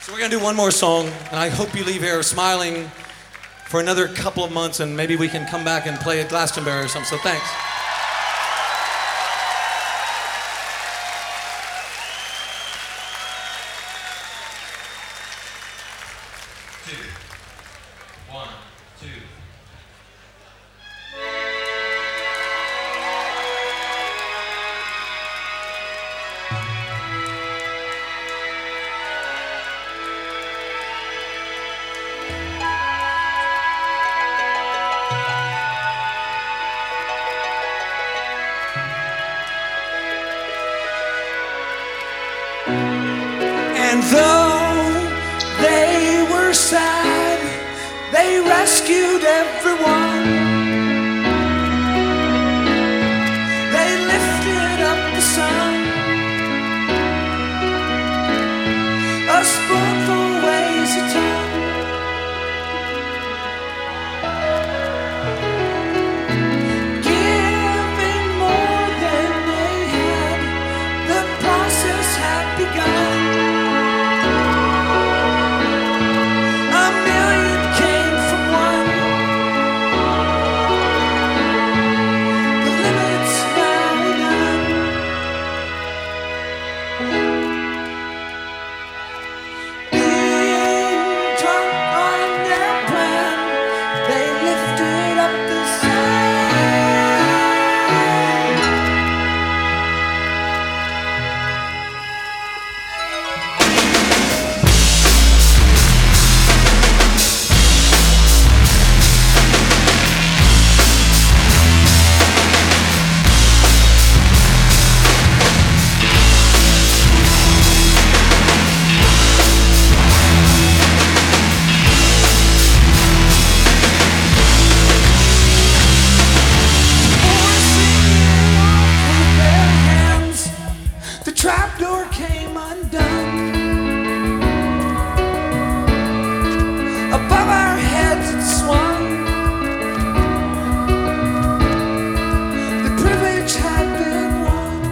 So we're going to do one more song, and I hope you leave here smiling for another couple of months, and maybe we can come back and play at Glastonbury or something. So thanks. Two. 1, 2. And though they were sad, they rescued everyone. They lifted up the sun. A spoonful weighs a ton. Giving more than they had, the process had begun. Trapdoor came undone. Above our heads it swung. The privilege had been won.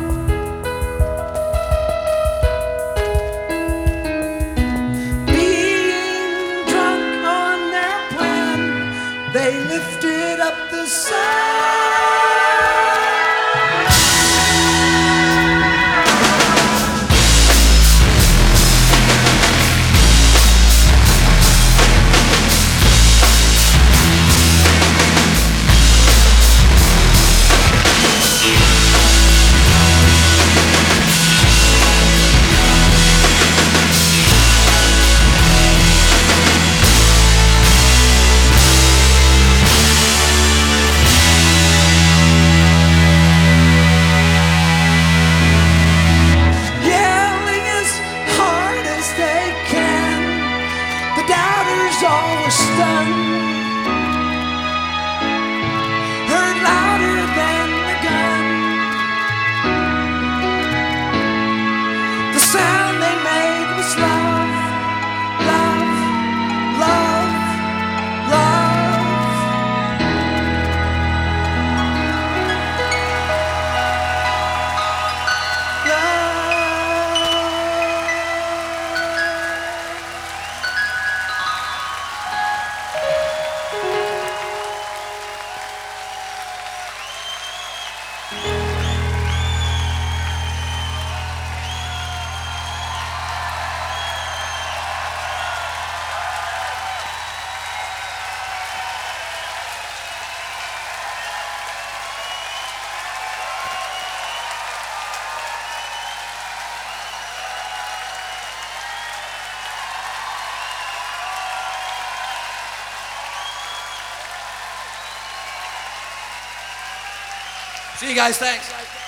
Being drunk on their plan, they lifted up the sun. All were stunned, heard louder than the gun. The sound they made was love, love, love, love. See you guys, thanks.